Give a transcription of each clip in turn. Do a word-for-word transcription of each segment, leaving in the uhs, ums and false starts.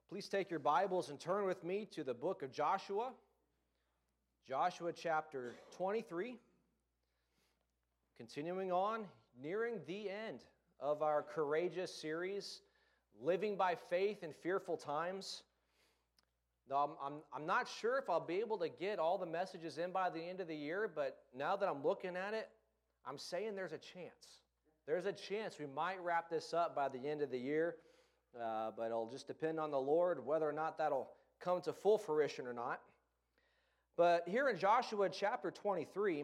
Please take your Bibles and turn with me to the book of Joshua, Joshua chapter twenty-three. Continuing on, nearing the end of our courageous series, Living by Faith in Fearful Times. Now, I'm, I'm not sure if I'll be able to get all the messages in by the end of the year, but now that I'm looking at it, I'm saying there's a chance. There's a chance we might wrap this up by the end of the year. Uh, but it'll just depend on the Lord whether or not that'll come to full fruition or not. But here in Joshua chapter twenty-three,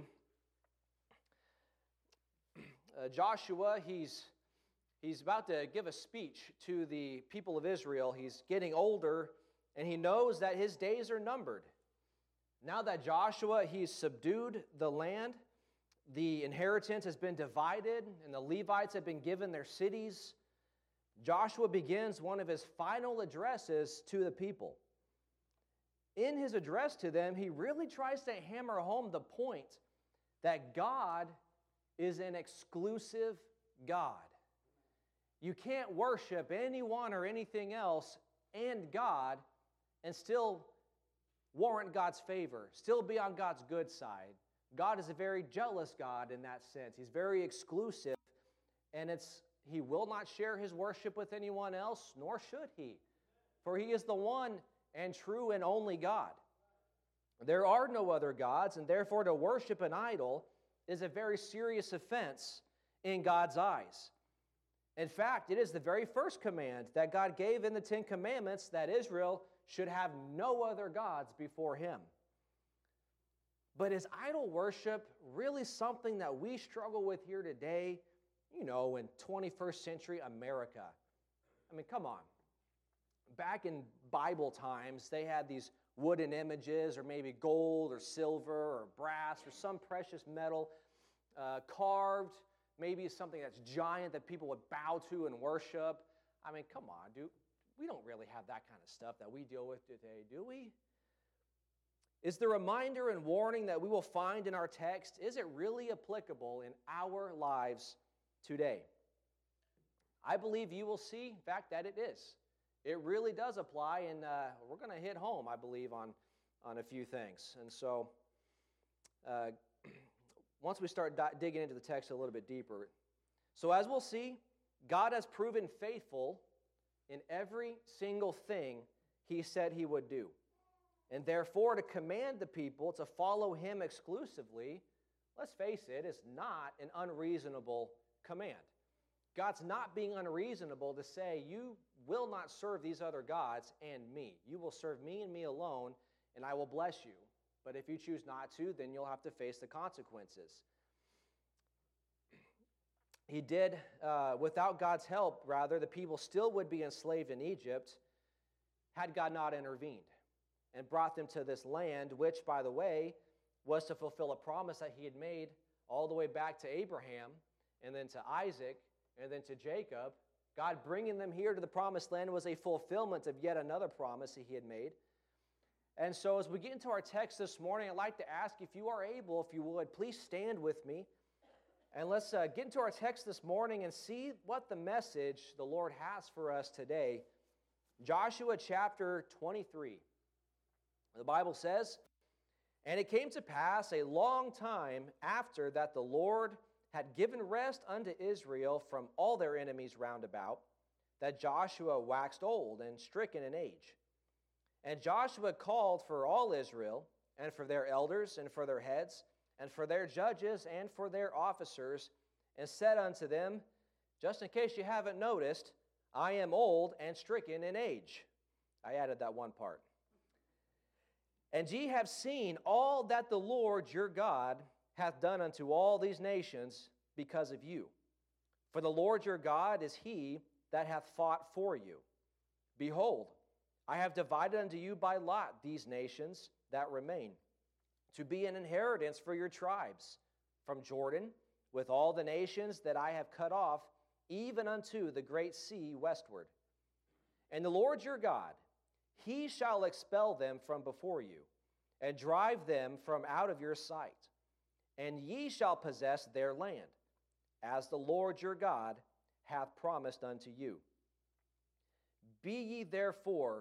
uh, Joshua, he's, he's about to give a speech to the people of Israel. He's getting older, and he knows that his days are numbered. Now that Joshua, he's subdued the land, the inheritance has been divided, and the Levites have been given their cities, Joshua begins one of his final addresses to the people. In his address to them, he really tries to hammer home the point that God is an exclusive God. You can't worship anyone or anything else and God and still warrant God's favor, still be on God's good side. God is a very jealous God in that sense. He's very exclusive, and it's He will not share His worship with anyone else, nor should He, for He is the one and true and only God. There are no other gods, and therefore to worship an idol is a very serious offense in God's eyes. In fact, it is the very first command that God gave in the Ten Commandments that Israel should have no other gods before Him. But is idol worship really something that we struggle with here today? You know, in twenty-first century America. I mean, come on. Back in Bible times, they had these wooden images, or maybe gold or silver or brass or some precious metal uh, carved, maybe something that's giant that people would bow to and worship. I mean, come on, dude. We don't really have that kind of stuff that we deal with today, do we? Is the reminder and warning that we will find in our text, is it really applicable in our lives today? I believe you will see, in fact, that it is. It really does apply, and uh, we're going to hit home, I believe, on, on a few things. And so, uh, once we start di- digging into the text a little bit deeper, so as we'll see, God has proven faithful in every single thing He said He would do. And therefore, to command the people to follow Him exclusively, let's face it, is not an unreasonable command. God's not being unreasonable to say, you will not serve these other gods and me. You will serve me and me alone, and I will bless you. But if you choose not to, then you'll have to face the consequences. He did, uh, without God's help, rather, the people still would be enslaved in Egypt had God not intervened and brought them to this land, which, by the way, was to fulfill a promise that He had made all the way back to Abraham, and then to Isaac, and then to Jacob. God bringing them here to the promised land was a fulfillment of yet another promise that He had made. And so as we get into our text this morning, I'd like to ask, if you are able, if you would, please stand with me. And let's uh, get into our text this morning and see what the message the Lord has for us today. Joshua chapter twenty-three. The Bible says, "And it came to pass a long time after that the Lord had given rest unto Israel from all their enemies round about, that Joshua waxed old and stricken in age. And Joshua called for all Israel, and for their elders, and for their heads, and for their judges, and for their officers, and said unto them," just in case you haven't noticed, "I am old and stricken in age." I added that one part. "And ye have seen all that the Lord your God hath done unto all these nations because of you. For the Lord your God is He that hath fought for you. Behold, I have divided unto you by lot these nations that remain, to be an inheritance for your tribes, from Jordan, with all the nations that I have cut off, even unto the great sea westward. And the Lord your God, He shall expel them from before you, and drive them from out of your sight. And ye shall possess their land, as the Lord your God hath promised unto you. Be ye therefore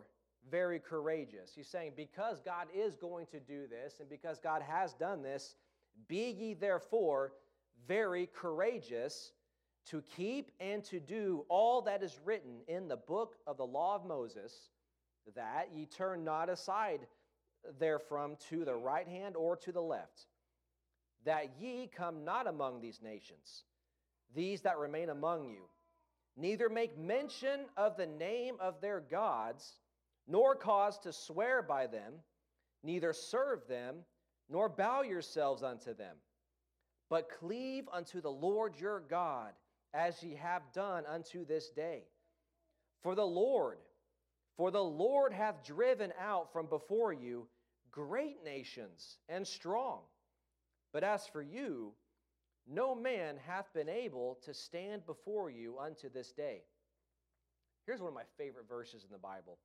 very courageous. He's saying, because God is going to do this, and because God has done this, be ye therefore very courageous to keep and to do all that is written in the book of the law of Moses, that ye turn not aside therefrom to the right hand or to the left, that ye come not among these nations, these that remain among you, neither make mention of the name of their gods, nor cause to swear by them, neither serve them, nor bow yourselves unto them, but cleave unto the Lord your God, as ye have done unto this day. For the Lord, for the Lord hath driven out from before you great nations and strong. But as for you, no man hath been able to stand before you unto this day. Here's one of my favorite verses in the Bible.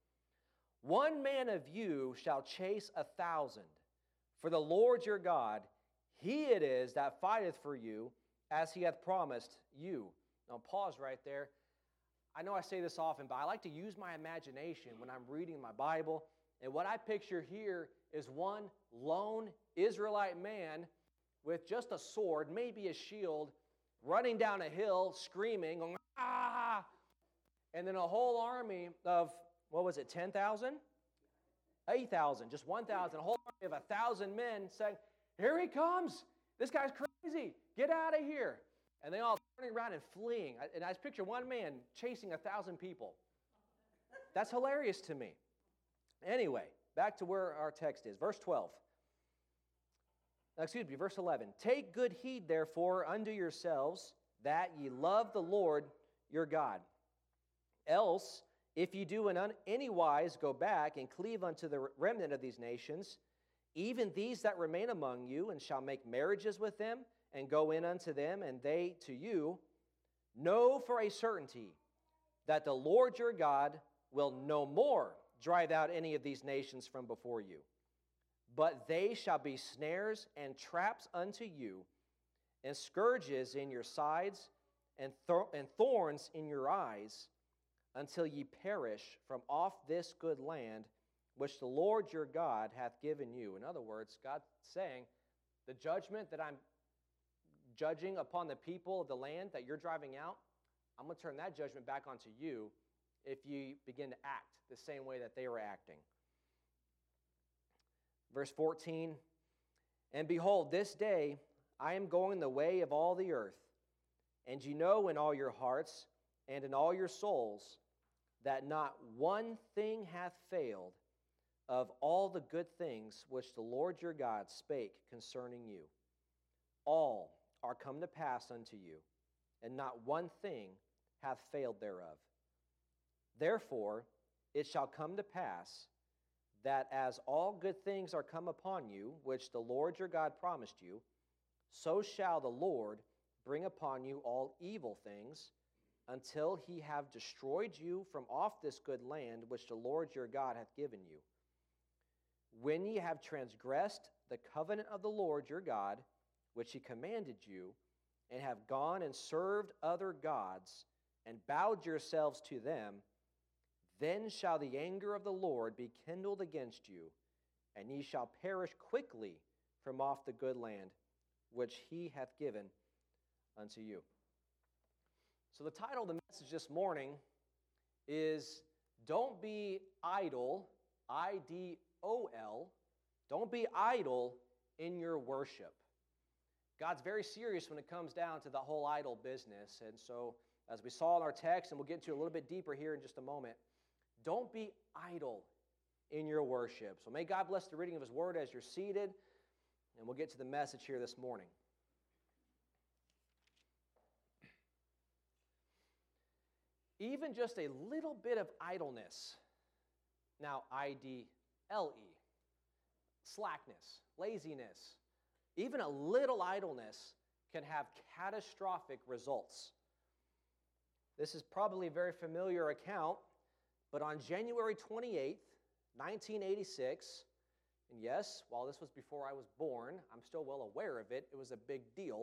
One man of you shall chase a thousand, for the Lord your God, he it is that fighteth for you, as he hath promised you. Now pause right there. I know I say this often, but I like to use my imagination when I'm reading my Bible. And what I picture here is one lone Israelite man with just a sword, maybe a shield, running down a hill, screaming, going, ah! And then a whole army of, what was it, ten thousand? eight thousand, just one thousand, a whole army of one thousand men saying, here he comes! This guy's crazy! Get out of here! And they all turning around and fleeing. And I picture one man chasing a thousand people. That's hilarious to me. Anyway, back to where our text is. Verse twelve. Excuse me, verse eleven. Take good heed, therefore, unto yourselves, that ye love the Lord your God. Else, if ye do in un- any wise go back and cleave unto the remnant of these nations, even these that remain among you, and shall make marriages with them, and go in unto them, and they to you, know for a certainty that the Lord your God will no more drive out any of these nations from before you, but they shall be snares and traps unto you, and scourges in your sides, and, th- and thorns in your eyes, until ye perish from off this good land which the Lord your God hath given you. In other words, God's saying, the judgment that I'm judging upon the people of the land that you're driving out, I'm going to turn that judgment back onto you if you begin to act the same way that they were acting. Verse fourteen, and behold, this day I am going the way of all the earth, and ye know in all your hearts and in all your souls that not one thing hath failed of all the good things which the Lord your God spake concerning you. All are come to pass unto you, and not one thing hath failed thereof. Therefore it shall come to pass that as all good things are come upon you, which the Lord your God promised you, so shall the Lord bring upon you all evil things, until he have destroyed you from off this good land which the Lord your God hath given you. When ye have transgressed the covenant of the Lord your God, which he commanded you, and have gone and served other gods, and bowed yourselves to them, then shall the anger of the Lord be kindled against you, and ye shall perish quickly from off the good land which he hath given unto you. So the title of the message this morning is Don't Be Idle, I D O L. Don't be idle in your worship. God's very serious when it comes down to the whole idol business. And so, as we saw in our text, and we'll get into a little bit deeper here in just a moment, don't be idle in your worship. So may God bless the reading of his word as you're seated, and we'll get to the message here this morning. Even just a little bit of idleness, now I D L E, slackness, laziness, even a little idleness can have catastrophic results. This is probably a very familiar account, but on January twenty-eighth, nineteen eighty-six, and yes, while this was before I was born, I'm still well aware of it, it was a big deal.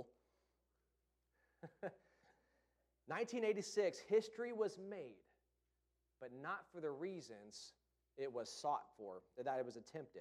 nineteen eighty-six, history was made, but not for the reasons it was sought for, that it was attempted.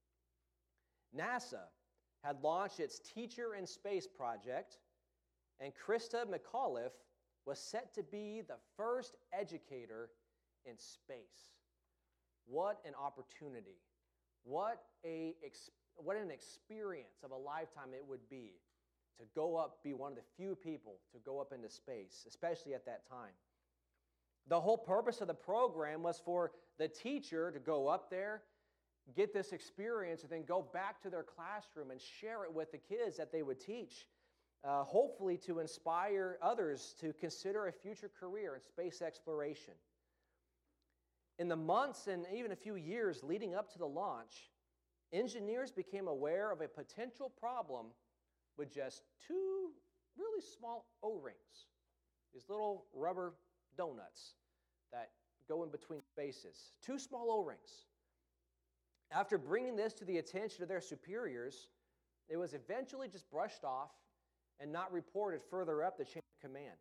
NASA had launched its Teacher in Space project, and Krista McAuliffe was set to be the first educator in space. What an opportunity. What, a, what an experience of a lifetime it would be to go up, be one of the few people to go up into space, especially at that time. The whole purpose of the program was for the teacher to go up there, get this experience, and then go back to their classroom and share it with the kids that they would teach, uh, hopefully to inspire others to consider a future career in space exploration. In the months and even a few years leading up to the launch, engineers became aware of a potential problem with just two really small O-rings, these little rubber donuts that go in between spaces, two small O-rings. After bringing this to the attention of their superiors, it was eventually just brushed off and not reported further up the chain of command.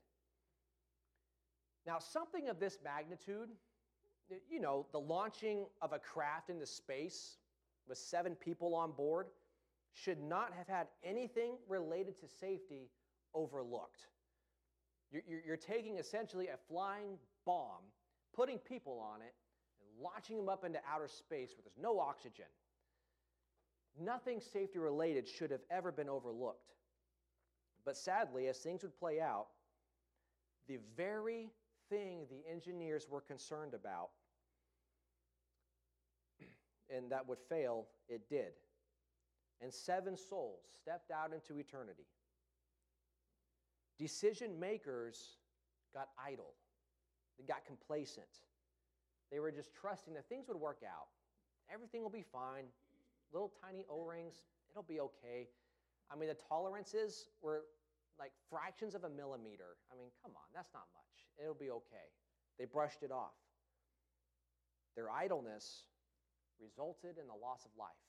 Now, something of this magnitude, you know, the launching of a craft into space with seven people on board, should not have had anything related to safety overlooked. You're, you're taking essentially a flying bomb, putting people on it, and launching them up into outer space where there's no oxygen. Nothing safety related should have ever been overlooked. But sadly, as things would play out, the very thing the engineers were concerned about and that would fail, it did. And seven souls stepped out into eternity. Decision makers got idle. They got complacent. They were just trusting that things would work out. Everything will be fine. Little tiny O-rings, it'll be okay. I mean, the tolerances were like fractions of a millimeter. I mean, come on, that's not much. It'll be okay. They brushed it off. Their idleness resulted in the loss of life.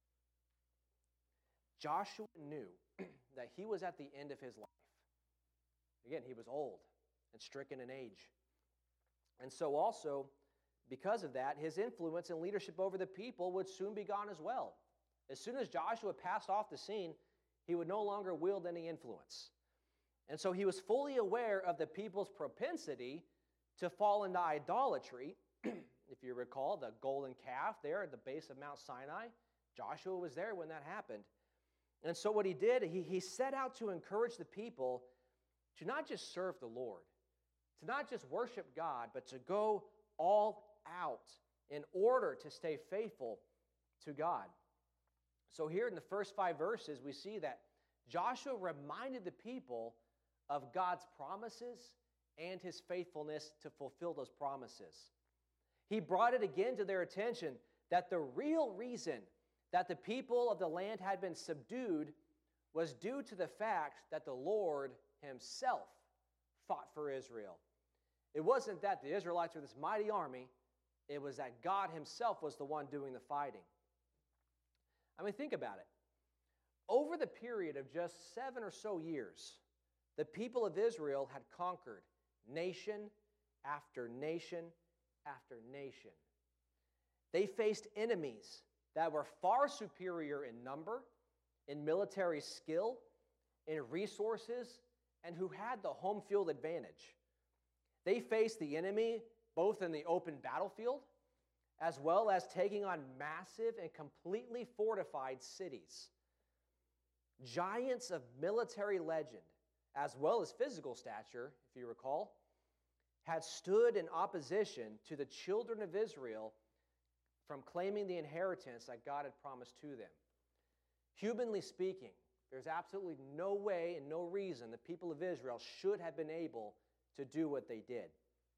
Joshua knew that he was at the end of his life. Again, he was old and stricken in age. And so also, because of that, his influence and leadership over the people would soon be gone as well. As soon as Joshua passed off the scene, he would no longer wield any influence. And so he was fully aware of the people's propensity to fall into idolatry. If you recall, the golden calf there at the base of Mount Sinai, Joshua was there when that happened. And so what he did, he, he set out to encourage the people to not just serve the Lord, to not just worship God, but to go all out in order to stay faithful to God. So here in the first five verses, we see that Joshua reminded the people of God's promises and his faithfulness to fulfill those promises. He brought it again to their attention that the real reason that the people of the land had been subdued was due to the fact that the Lord himself fought for Israel. It wasn't that the Israelites were this mighty army, it was that God himself was the one doing the fighting. I mean, think about it. Over the period of just seven or so years, the people of Israel had conquered nation after nation after nation. They faced enemies that were far superior in number, in military skill, in resources, and who had the home field advantage. They faced the enemy both in the open battlefield as well as taking on massive and completely fortified cities. Giants of military legend, as well as physical stature, if you recall, had stood in opposition to the children of Israel from claiming the inheritance that God had promised to them. Humanly speaking, there's absolutely no way and no reason the people of Israel should have been able to do what they did.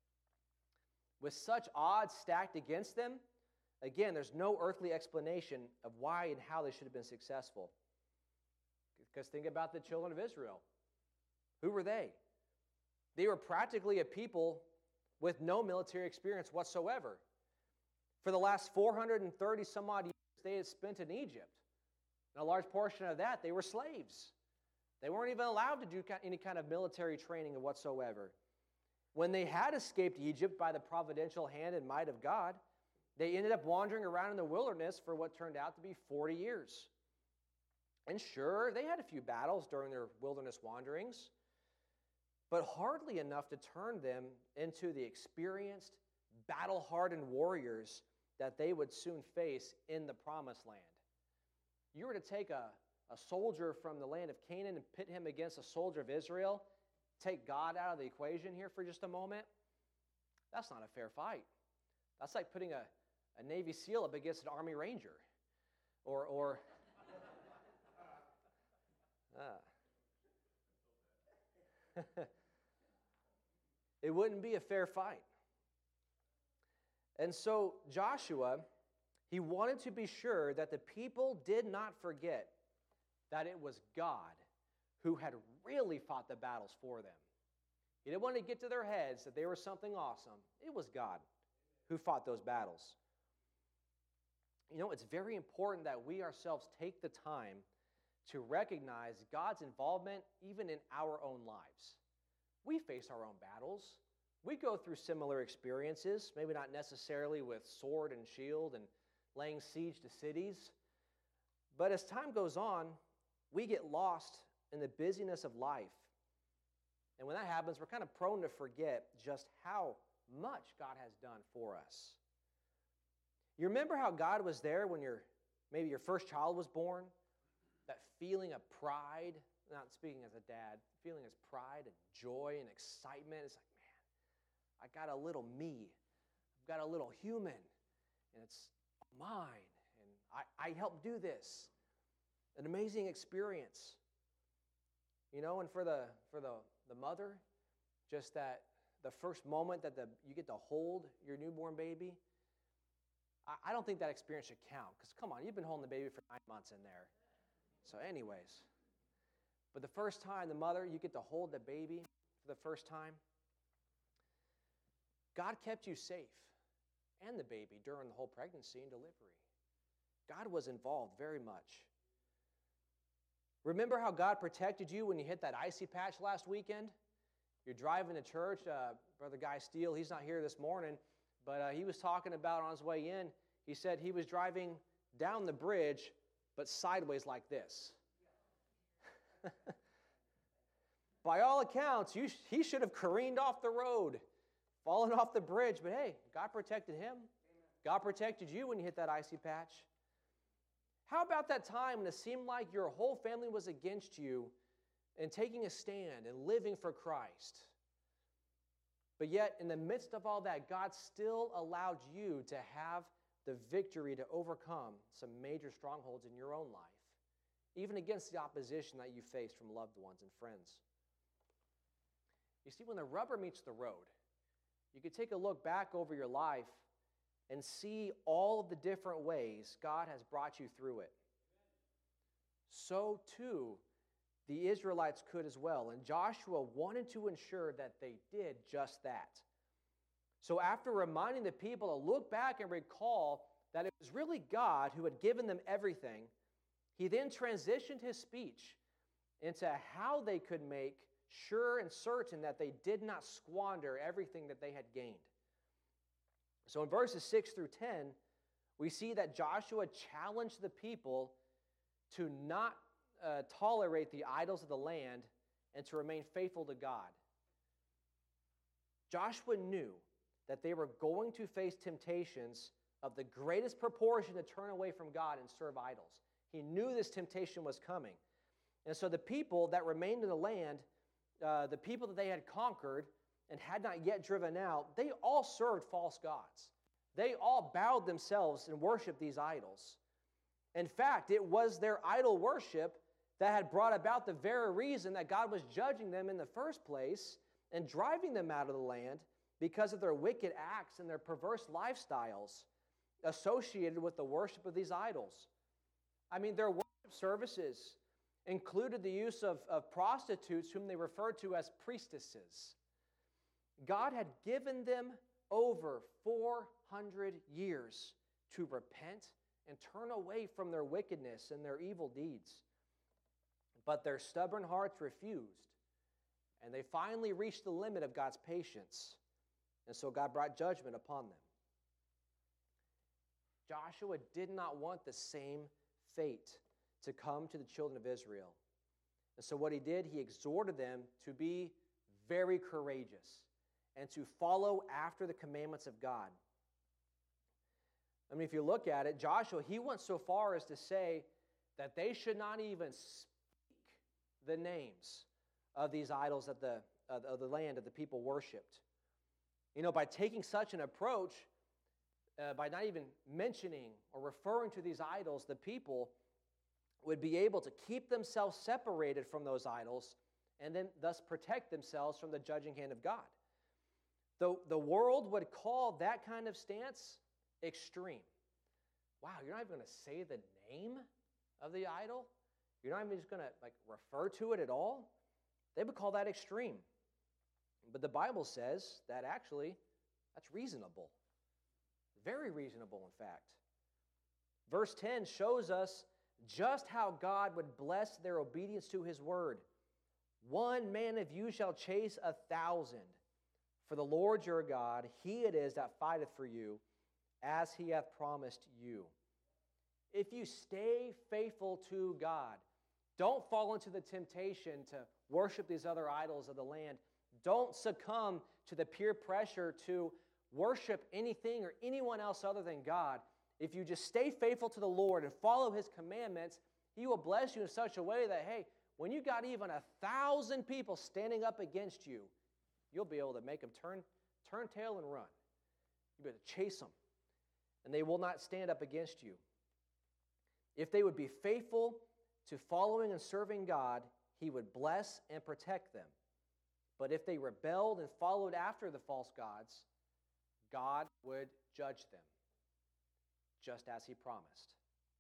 With such odds stacked against them, again, there's no earthly explanation of why and how they should have been successful. Because think about the children of Israel. Who were they? They were practically a people with no military experience whatsoever. For the last four hundred thirty some odd years, they had spent in Egypt. And a large portion of that, they were slaves. They weren't even allowed to do any kind of military training whatsoever. When they had escaped Egypt by the providential hand and might of God, They ended up wandering around in the wilderness for what turned out to be forty years. And sure, they had a few battles during their wilderness wanderings, but hardly enough to turn them into the experienced, battle-hardened warriors that they would soon face in the Promised Land. You were to take a, a soldier from the land of Canaan and pit him against a soldier of Israel, take God out of the equation here for just a moment, that's not a fair fight. That's like putting a, a Navy SEAL up against an Army Ranger. Or, or uh. It wouldn't be a fair fight. And so Joshua, he wanted to be sure that the people did not forget that it was God who had really fought the battles for them. He didn't want to get to their heads that they were something awesome. It was God who fought those battles. You know, it's very important that we ourselves take the time to recognize God's involvement even in our own lives. We face our own battles. We go through similar experiences, maybe not necessarily with sword and shield and laying siege to cities. But as time goes on, we get lost in the busyness of life. And when that happens, we're kind of prone to forget just how much God has done for us. You remember how God was there when your maybe your first child was born? That feeling of pride, not speaking as a dad, feeling as pride and joy and excitement. It's like, man, I got a little me. I've got a little human, and it's mine, and I, I helped do this. An amazing experience. You know, and for the for the, the mother, just that the first moment that the you get to hold your newborn baby, I, I don't think that experience should count. Because come on, you've been holding the baby for nine months in there. So anyways, but the first time the mother, you get to hold the baby for the first time, God kept you safe and the baby during the whole pregnancy and delivery. God was involved very much. Remember how God protected you when you hit that icy patch last weekend? You're driving to church. Uh, Brother Guy Steele, he's not here this morning, but uh, he was talking about on his way in, he said he was driving down the bridge, but sideways like this. By all accounts, you, he should have careened off the road, fallen off the bridge, but hey, God protected him. God protected you when you hit that icy patch. How about that time when it seemed like your whole family was against you and taking a stand and living for Christ? But yet, in the midst of all that, God still allowed you to have the victory to overcome some major strongholds in your own life, even against the opposition that you faced from loved ones and friends. You see, when the rubber meets the road, you could take a look back over your life and see all of the different ways God has brought you through it. So too, the Israelites could as well. And Joshua wanted to ensure that they did just that. So after reminding the people to look back and recall that it was really God who had given them everything, he then transitioned his speech into how they could make sure and certain that they did not squander everything that they had gained. So in verses six through ten, we see that Joshua challenged the people to not uh, tolerate the idols of the land and to remain faithful to God. Joshua knew that they were going to face temptations of the greatest proportion to turn away from God and serve idols. He knew this temptation was coming. And so the people that remained in the land, uh, the people that they had conquered and had not yet driven out, they all served false gods. They all bowed themselves and worshiped these idols. In fact, it was their idol worship that had brought about the very reason that God was judging them in the first place and driving them out of the land because of their wicked acts and their perverse lifestyles associated with the worship of these idols. I mean, their worship services included the use of, of prostitutes whom they referred to as priestesses. God had given them over four hundred years to repent and turn away from their wickedness and their evil deeds. But their stubborn hearts refused, and they finally reached the limit of God's patience, and so God brought judgment upon them. Joshua did not want the same fate to come to the children of Israel. And so what he did, he exhorted them to be very courageous and to follow after the commandments of God. I mean, if you look at it, Joshua, he went so far as to say that they should not even speak the names of these idols of the, of the land that the people worshipped. You know, by taking such an approach, uh, by not even mentioning or referring to these idols, the people would be able to keep themselves separated from those idols and then thus protect themselves from the judging hand of God. The, the world would call that kind of stance extreme. Wow, you're not even going to say the name of the idol? You're not even just going to like refer to it at all? They would call that extreme. But the Bible says that actually that's reasonable. Very reasonable, in fact. Verse ten shows us just how God would bless their obedience to his word. One man of you shall chase a thousand. For the Lord your God, he it is that fighteth for you, as he hath promised you. If you stay faithful to God, don't fall into the temptation to worship these other idols of the land. Don't succumb to the peer pressure to worship anything or anyone else other than God. If you just stay faithful to the Lord and follow his commandments, he will bless you in such a way that, hey, when you got even a thousand people standing up against you, you'll be able to make them turn, turn tail and run. You'll be able to chase them, and they will not stand up against you. If they would be faithful to following and serving God, he would bless and protect them. But if they rebelled and followed after the false gods, God would judge them, just as he promised.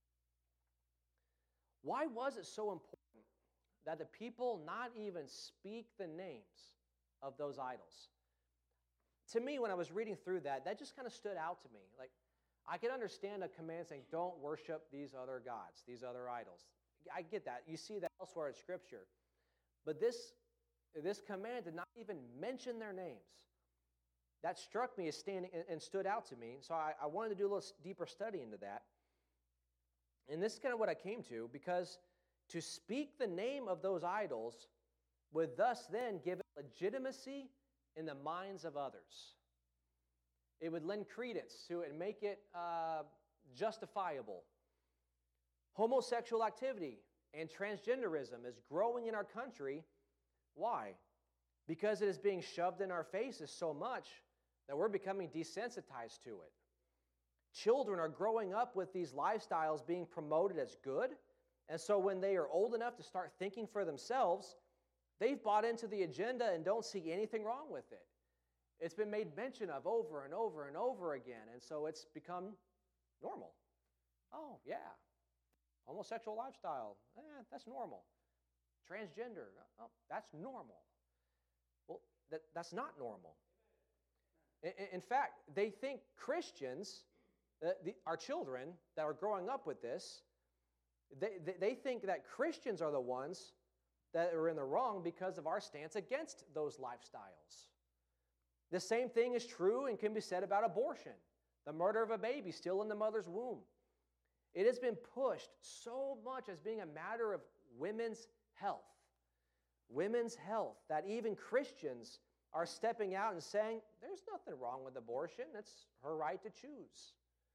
Why was it so important that the people not even speak the names of those idols? To me, when I was reading through that, that just kind of stood out to me. Like, I can understand a command saying, don't worship these other gods, these other idols. I get that. You see that elsewhere in Scripture. But this, this command did not even mention their names. That struck me as standing and stood out to me. So I, I wanted to do a little deeper study into that. And this is kind of what I came to, because to speak the name of those idols would thus then give it legitimacy in the minds of others. It would lend credence to it and make it uh, justifiable. Homosexual activity and transgenderism is growing in our country. Why? Because it is being shoved in our faces so much that we're becoming desensitized to it. Children are growing up with these lifestyles being promoted as good, and so when they are old enough to start thinking for themselves, they've bought into the agenda and don't see anything wrong with it. It's been made mention of over and over and over again, and so it's become normal. Oh, yeah. Homosexual lifestyle, eh, that's normal. Transgender, oh, that's normal. Well, that, that's not normal. In, in fact, they think Christians, uh, the, our children that are growing up with this, they, they, they think that Christians are the ones that are in the wrong because of our stance against those lifestyles. The same thing is true and can be said about abortion, the murder of a baby still in the mother's womb. It has been pushed so much as being a matter of women's health. Women's health, that even Christians are stepping out and saying, there's nothing wrong with abortion. It's her right to choose.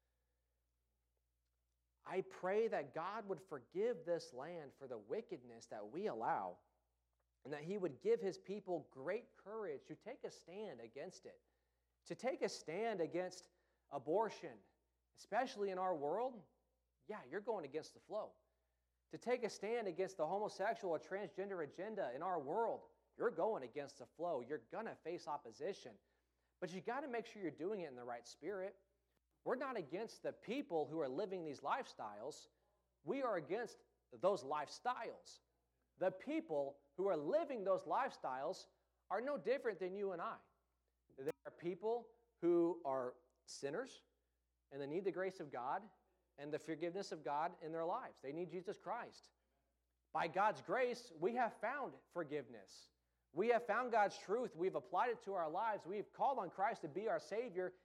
I pray that God would forgive this land for the wickedness that we allow, and that he would give his people great courage to take a stand against it, to take a stand against abortion, especially in our world. Yeah, you're going against the flow. To take a stand against the homosexual or transgender agenda in our world, you're going against the flow. You're going to face opposition. But you got to make sure you're doing it in the right spirit. We're not against the people who are living these lifestyles. We are against those lifestyles. The people who are living those lifestyles are no different than you and I. There are people who are sinners and they need the grace of God and the forgiveness of God in their lives. They need Jesus Christ. By God's grace, we have found forgiveness. We have found God's truth. We've applied it to our lives. We've called on Christ to be our Savior,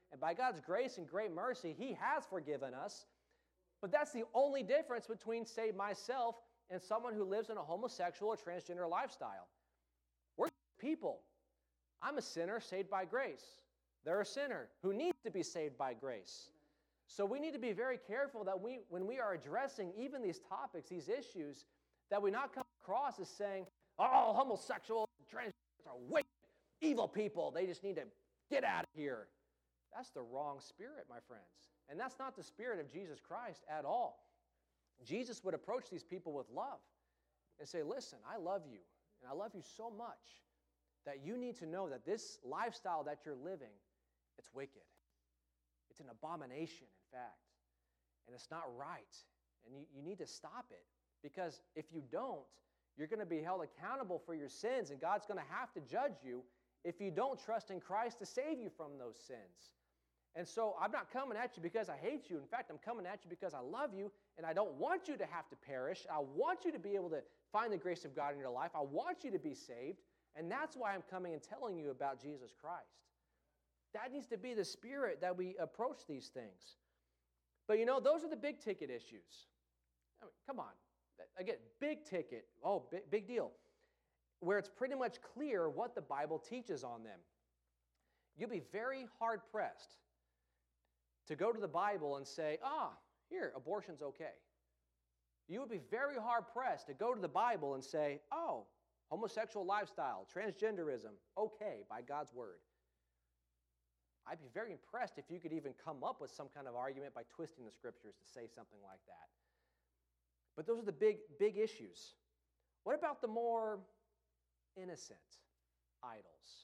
and by God's grace and great mercy, He has forgiven us. But that's the only difference between, say, myself and someone who lives in a homosexual or transgender lifestyle. We're people. I'm a sinner saved by grace. They're a sinner who needs to be saved by grace. So we need to be very careful that we, when we are addressing even these topics, these issues, that we not come across as saying, oh, homosexuals, transgenders are wicked, evil people. They just need to get out of here. That's the wrong spirit, my friends. And that's not the spirit of Jesus Christ at all. Jesus would approach these people with love and say, listen, I love you, and I love you so much that you need to know that this lifestyle that you're living, it's wicked. It's an abomination, in fact, and it's not right, and you, you need to stop it, because if you don't, you're going to be held accountable for your sins, and God's going to have to judge you if you don't trust in Christ to save you from those sins. And so I'm not coming at you because I hate you. In fact, I'm coming at you because I love you, and I don't want you to have to perish. I want you to be able to find the grace of God in your life. I want you to be saved, and that's why I'm coming and telling you about Jesus Christ. That needs to be the spirit that we approach these things. But you know, those are the big ticket issues. I mean, come on. Again, big ticket. Oh, big, big deal. Where it's pretty much clear what the Bible teaches on them. You'll be very hard-pressed to go to the Bible and say, ah, here, abortion's okay. You would be very hard-pressed to go to the Bible and say, oh, homosexual lifestyle, transgenderism, okay, by God's word. I'd be very impressed if you could even come up with some kind of argument by twisting the scriptures to say something like that. But those are the big, big issues. What about the more innocent idols?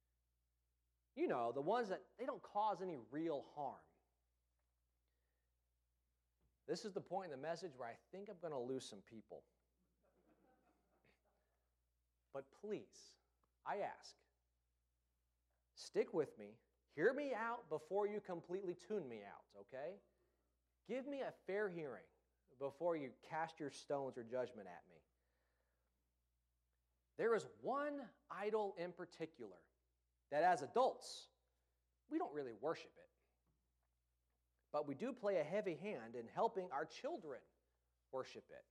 You know, the ones that they don't cause any real harm. This is the point in the message where I think I'm going to lose some people. But please, I ask, stick with me. Hear me out before you completely tune me out, okay? Give me a fair hearing before you cast your stones or judgment at me. There is one idol in particular that as adults, we don't really worship it. But we do play a heavy hand in helping our children worship it.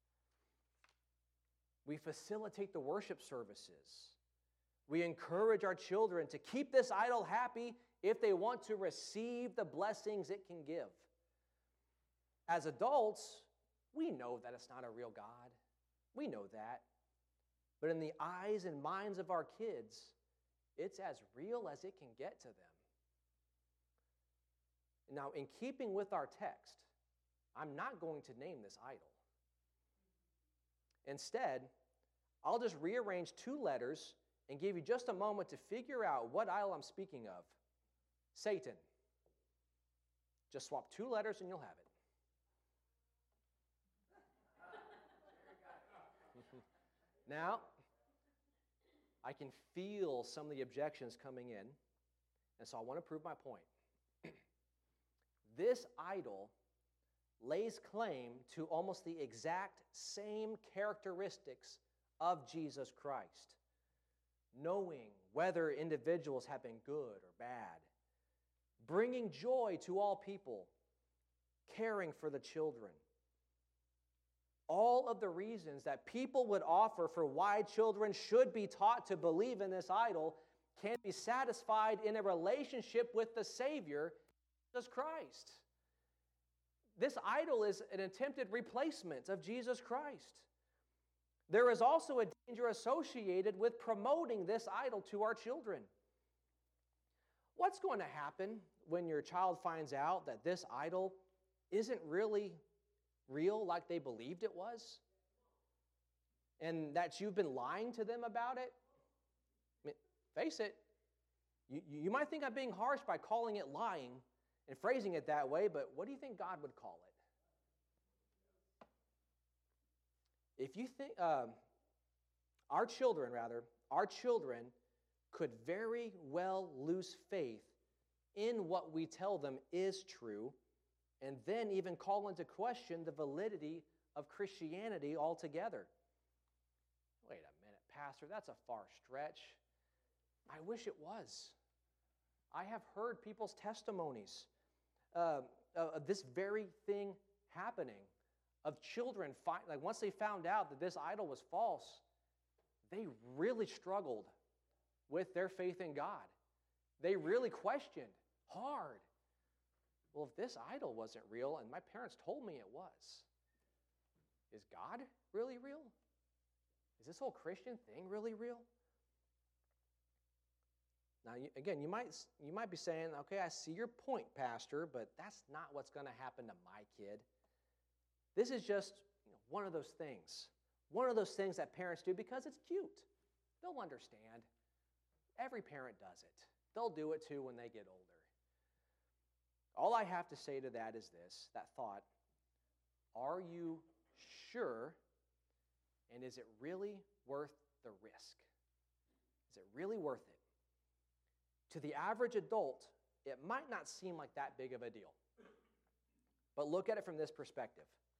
We facilitate the worship services. We encourage our children to keep this idol happy if they want to receive the blessings it can give. As adults, we know that it's not a real God. We know that. But in the eyes and minds of our kids, it's as real as it can get to them. Now, in keeping with our text, I'm not going to name this idol. Instead, I'll just rearrange two letters and give you just a moment to figure out what idol I'm speaking of. Satan. Just swap two letters and you'll have it. Now, I can feel some of the objections coming in, and so I want to prove my point. This idol lays claim to almost the exact same characteristics of Jesus Christ. Knowing whether individuals have been good or bad, bringing joy to all people, caring for the children. All of the reasons that people would offer for why children should be taught to believe in this idol can be satisfied in a relationship with the Savior, Jesus Christ. This idol is an attempted replacement of Jesus Christ. There is also a danger associated with promoting this idol to our children. What's going to happen when your child finds out that this idol isn't really real like they believed it was? And that you've been lying to them about it? I mean, face it, you, you might think I'm being harsh by calling it lying and phrasing it that way, but what do you think God would call it? If you think, um, our children, rather, our children could very well lose faith in what we tell them is true, and then even call into question the validity of Christianity altogether. Wait a minute, Pastor, that's a far stretch. I wish it was. I have heard people's testimonies uh, of this very thing happening, of children, find, like once they found out that this idol was false, they really struggled with their faith in God. They really questioned hard. Well, if this idol wasn't real, and my parents told me it was, is God really real? Is this whole Christian thing really real? Now, you, again, you might, you might be saying, okay, I see your point, Pastor, but that's not what's going to happen to my kid. This is just you know, one of those things. One of those things that parents do because it's cute. They'll understand. Every parent does it. They'll do it too when they get older. All I have to say to that is this, that thought, are you sure, and is it really worth the risk? Is it really worth it? To the average adult, it might not seem like that big of a deal. But look at it from this perspective.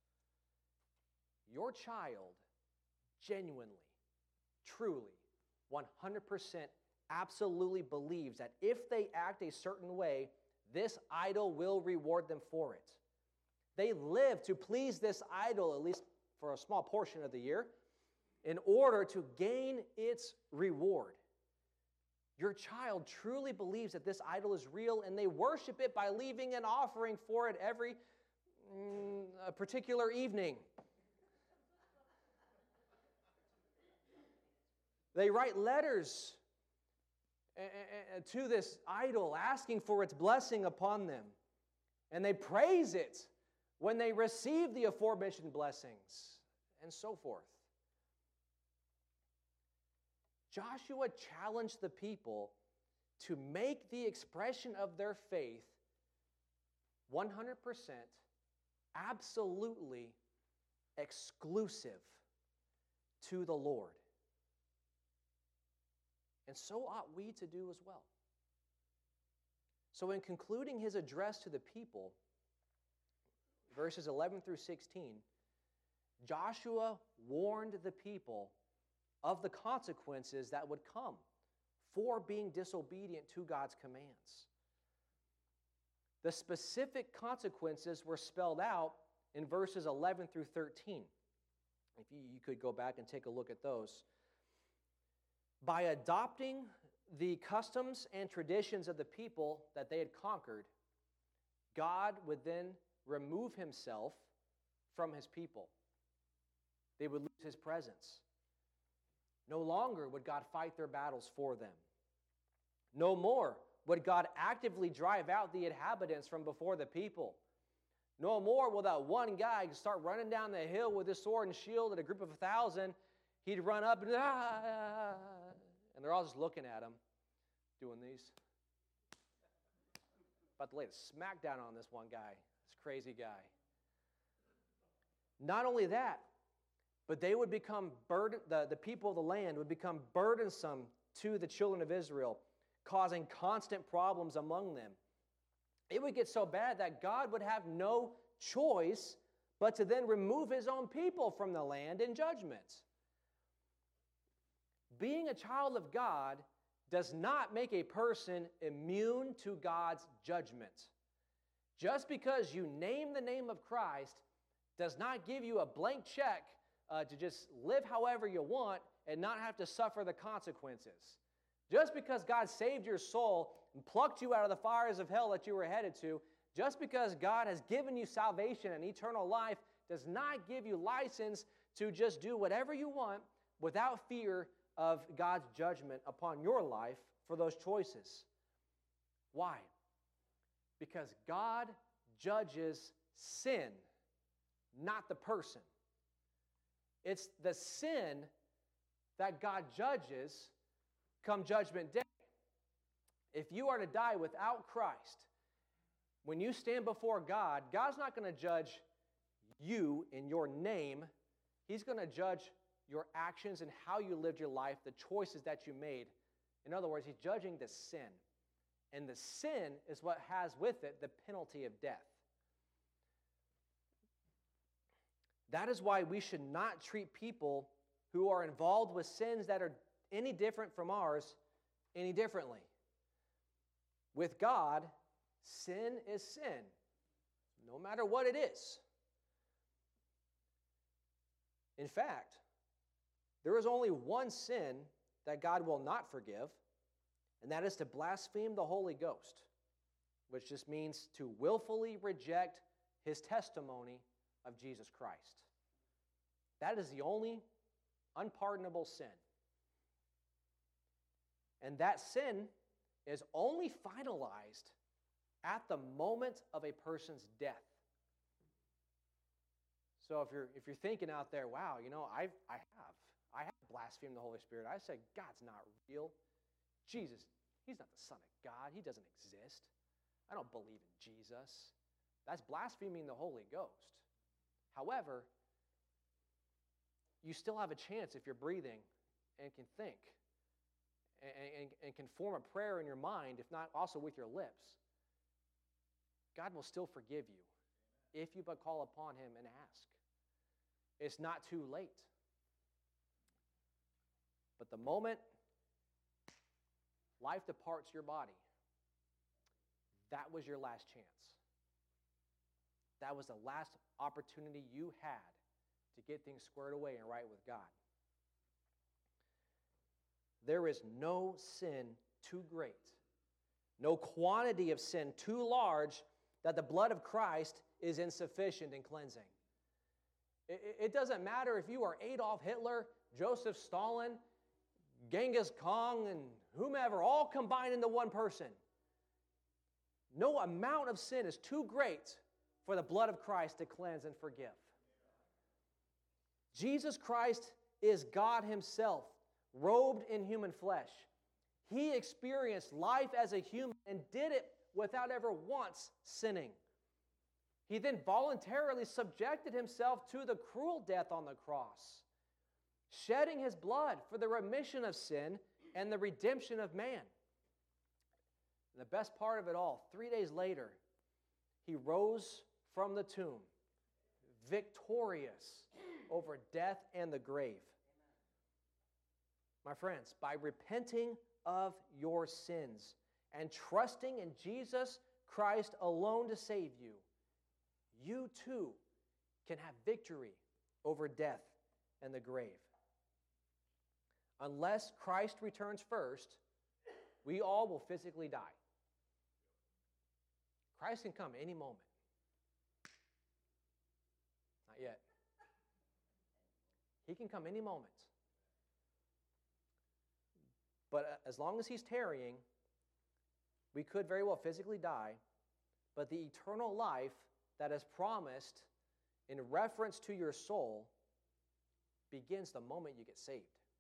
Your child genuinely, truly, one hundred percent absolutely believes that if they act a certain way, this idol will reward them for it. They live to please this idol, at least for a small portion of the year, in order to gain its reward. Your child truly believes that this idol is real, and they worship it by leaving an offering for it every mm, a particular evening. They write letters to this idol, asking for its blessing upon them. And they praise it when they receive the aforementioned blessings, and so forth. Joshua challenged the people to make the expression of their faith one hundred percent absolutely exclusive to the Lord. And so ought we to do as well. So in concluding his address to the people, verses eleven through sixteen, Joshua warned the people of the consequences that would come for being disobedient to God's commands. The specific consequences were spelled out in verses eleven through thirteen. If you, you could go back and take a look at those. By adopting the customs and traditions of the people that they had conquered, God would then remove himself from his people. They would lose his presence. No longer would God fight their battles for them. No more would God actively drive out the inhabitants from before the people. No more will that one guy start running down the hill with his sword and shield at a group of a thousand. He'd run up and, ah, and they're all just looking at him, doing these. About to lay a smack down on this one guy, this crazy guy. Not only that, but they would become burden, the, the people of the land would become burdensome to the children of Israel, causing constant problems among them. It would get so bad that God would have no choice but to then remove his own people from the land in judgment. Being a child of God does not make a person immune to God's judgment. Just because you name the name of Christ does not give you a blank check uh, to just live however you want and not have to suffer the consequences. Just because God saved your soul and plucked you out of the fires of hell that you were headed to, just because God has given you salvation and eternal life, does not give you license to just do whatever you want without fear of God's judgment upon your life for those choices. Why? Because God judges sin, not the person. It's the sin that God judges come judgment day. If you are to die without Christ, when you stand before God, God's not going to judge you in your name. He's going to judge your actions and how you lived your life, the choices that you made. In other words, he's judging the sin. And the sin is what has with it the penalty of death. That is why we should not treat people who are involved with sins that are any different from ours any differently. With God, sin is sin, no matter what it is. In fact, there is only one sin that God will not forgive, and that is to blaspheme the Holy Ghost, which just means to willfully reject his testimony of Jesus Christ. That is the only unpardonable sin. And that sin is only finalized at the moment of a person's death. So if you're if you're thinking out there, wow, you know, I've I have I have blasphemed the Holy Spirit. I said God's not real. Jesus, he's not the Son of God. He doesn't exist. I don't believe in Jesus. That's blaspheming the Holy Ghost. However, you still have a chance if you're breathing and can think and, and, and can form a prayer in your mind, if not also with your lips. God will still forgive you if you but call upon him and ask. It's not too late. But the moment life departs your body, that was your last chance. That was the last opportunity you had to get things squared away and right with God. There is no sin too great, no quantity of sin too large that the blood of Christ is insufficient in cleansing. It, it doesn't matter if you are Adolf Hitler, Joseph Stalin, Genghis Khan, and whomever, all combined into one person. No amount of sin is too great for the blood of Christ to cleanse and forgive. Jesus Christ is God himself, robed in human flesh. He experienced life as a human and did it without ever once sinning. He then voluntarily subjected himself to the cruel death on the cross, shedding his blood for the remission of sin and the redemption of man. And the best part of it all, three days later, he rose from the tomb, victorious over death and the grave. My friends, by repenting of your sins and trusting in Jesus Christ alone to save you, you too can have victory over death and the grave. Unless Christ returns first, we all will physically die. Christ can come any moment. Not yet. He can come any moment. But as long as he's tarrying, we could very well physically die, but the eternal life that is promised in reference to your soul begins the moment you get saved.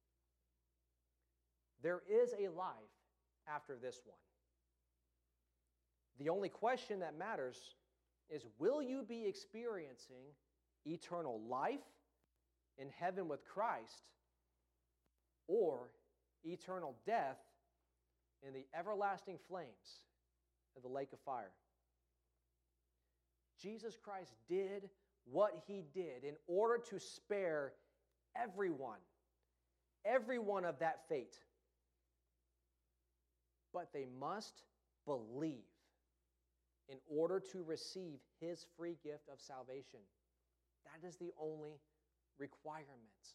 There is a life after this one. The only question that matters is, will you be experiencing eternal life in heaven with Christ, or eternal death in the everlasting flames of the lake of fire? Jesus Christ did what he did in order to spare everyone, everyone of that fate. But they must believe in order to receive his free gift of salvation. That is the only requirement.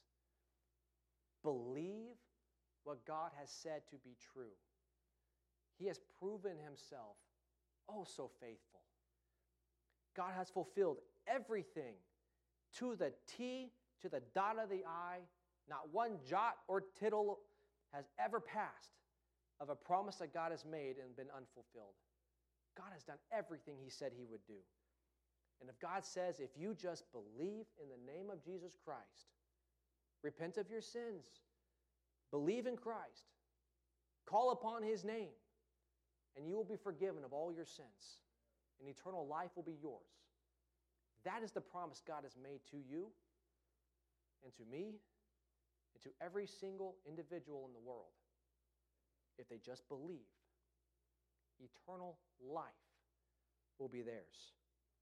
Believe what God has said to be true. He has proven himself oh so faithful. God has fulfilled everything to the T, to the dot of the I. Not one jot or tittle has ever passed of a promise that God has made and been unfulfilled. God has done everything he said he would do. And if God says, if you just believe in the name of Jesus Christ, repent of your sins, believe in Christ, call upon his name, and you will be forgiven of all your sins, and eternal life will be yours. That is the promise God has made to you and to me and to every single individual in the world. If they just believe, eternal life will be theirs.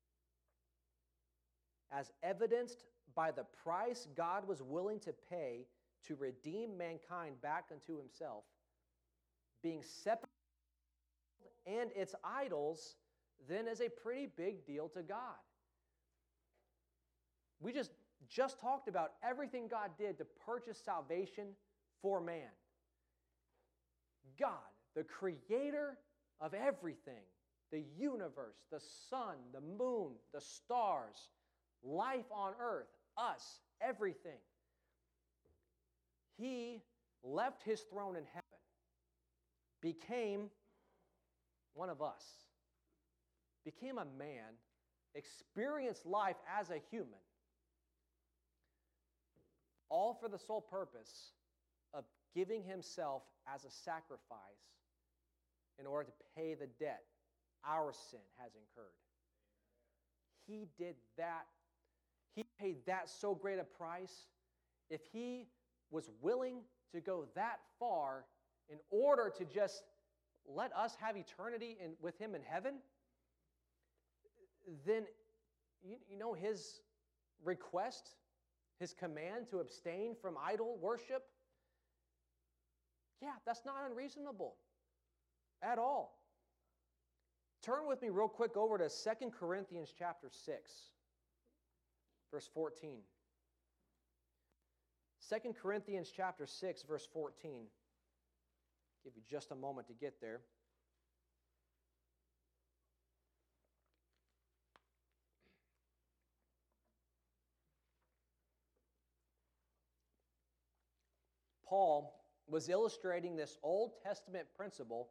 As evidenced by the price God was willing to pay to redeem mankind back unto himself, being separated and its idols, then is a pretty big deal to God. We just, just talked about everything God did to purchase salvation for man. God, the creator of everything, the universe, the sun, the moon, the stars, life on earth, us, everything. He left his throne in heaven, became one of us, became a man, experienced life as a human, all for the sole purpose of giving himself as a sacrifice in order to pay the debt our sin has incurred. He did that. He paid that so great a price. If he was willing to go that far in order to just let us have eternity in, with him in heaven, then you, you know his request, his command to abstain from idol worship, yeah, that's not unreasonable at all. Turn with me real quick over to Second Corinthians chapter six, verse fourteen. Second Corinthians chapter six, verse fourteen. Give you just a moment to get there. Paul was illustrating this Old Testament principle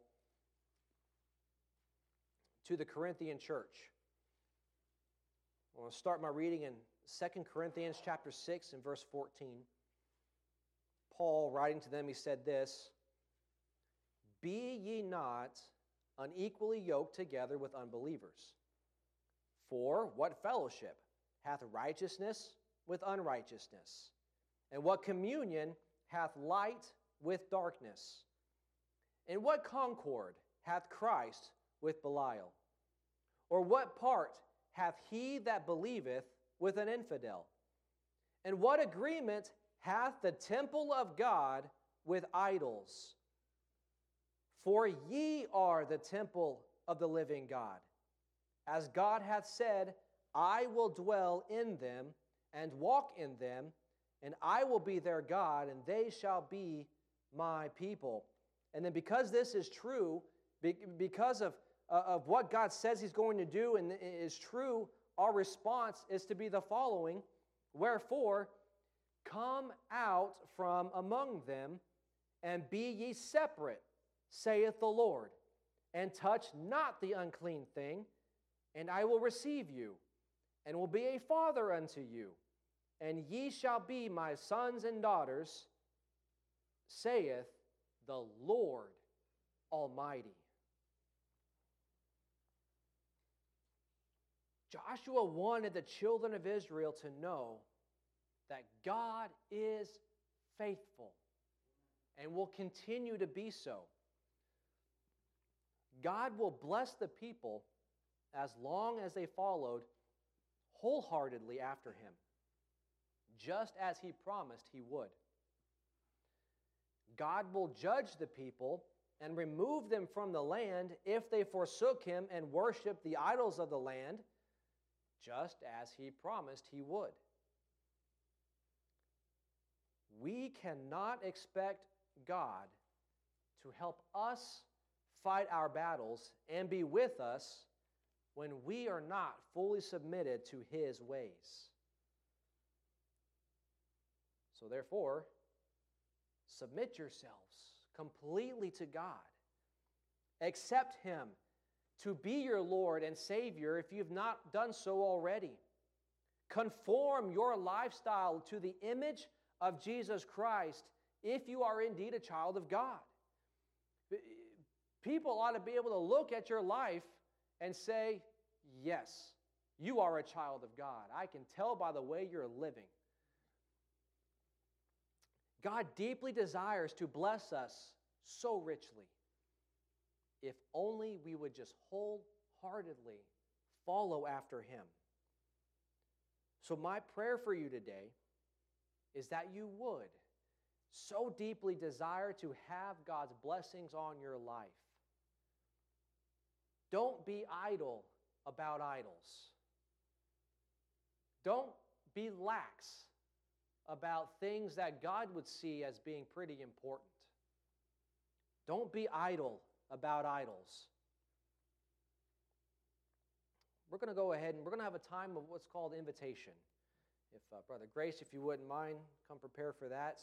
to the Corinthian church. I'm going to start my reading in Second Corinthians chapter six and verse fourteen. Paul, writing to them, he said this, "Be ye not unequally yoked together with unbelievers. For what fellowship hath righteousness with unrighteousness? And what communion hath light with darkness? And what concord hath Christ with Belial? Or what part hath he that believeth with an infidel? And what agreement hath the temple of God with idols? For ye are the temple of the living God. As God hath said, I will dwell in them and walk in them, and I will be their God, and they shall be my people." And then because this is true, because of, uh, of what God says he's going to do and is true, our response is to be the following: "Wherefore, come out from among them, and be ye separate, saith the Lord, and touch not the unclean thing, and I will receive you, and will be a father unto you, and ye shall be my sons and daughters, saith the Lord Almighty." Joshua wanted the children of Israel to know that God is faithful and will continue to be so. God will bless the people as long as they followed wholeheartedly after him, just as he promised he would. God will judge the people and remove them from the land if they forsook him and worshiped the idols of the land, just as he promised he would. We cannot expect God to help us fight our battles and be with us when we are not fully submitted to his ways. So therefore, submit yourselves completely to God. Accept him to be your Lord and Savior if you've not done so already. Conform your lifestyle to the image of Jesus Christ if you are indeed a child of God. People ought to be able to look at your life and say, yes, you are a child of God. I can tell by the way you're living. God deeply desires to bless us so richly if only we would just wholeheartedly follow after him. So my prayer for you today is that you would so deeply desire to have God's blessings on your life Don't be idle about idols. Don't be lax about things that God would see as being pretty important. Don't be idle about idols. We're going to go ahead and we're going to have a time of what's called invitation. If uh, Brother Grace, if you wouldn't mind, come prepare for that.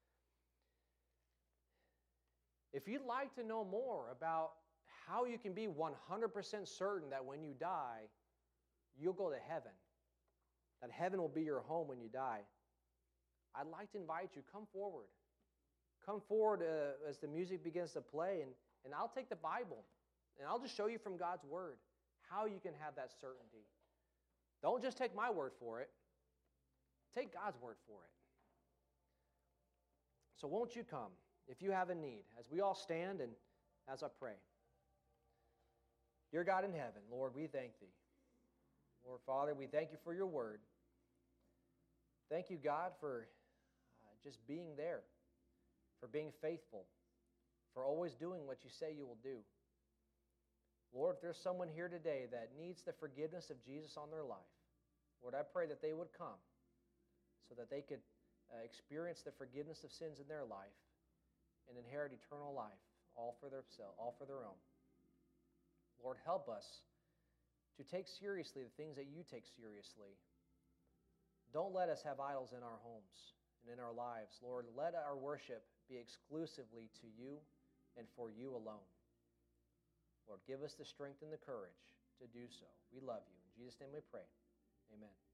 If you'd like to know more about how you can be one hundred percent certain that when you die, you'll go to heaven, that heaven will be your home when you die, I'd like to invite you, come forward. Come forward uh, as the music begins to play, and, and I'll take the Bible, and I'll just show you from God's Word how you can have that certainty. Don't just take my word for it. Take God's word for it. So won't you come, if you have a need, as we all stand and as I pray. Dear God in heaven, Lord, we thank Thee. Lord Father, we thank You for Your word. Thank You, God, for uh, just being there, for being faithful, for always doing what You say You will do. Lord, if there's someone here today that needs the forgiveness of Jesus on their life, Lord, I pray that they would come so that they could uh, experience the forgiveness of sins in their life and inherit eternal life, all for themselves, all for their own. Lord, help us to take seriously the things that You take seriously. Don't let us have idols in our homes and in our lives. Lord, let our worship be exclusively to You and for You alone. Lord, give us the strength and the courage to do so. We love You. In Jesus' name we pray. Amen.